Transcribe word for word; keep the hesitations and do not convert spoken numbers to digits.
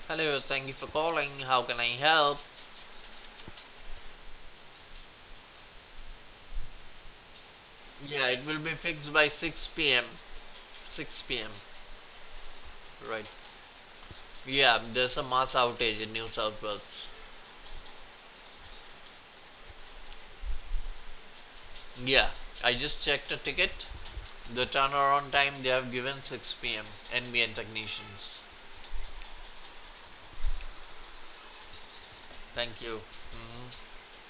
Hello, thank you for calling. How can I help? Yeah, it will be fixed by six p m six p m. Right. Yeah, there's a mass outage in New South Wales. Yeah, I just checked a ticket. The turnaround time they have given six p m. N B N technicians. Thank you.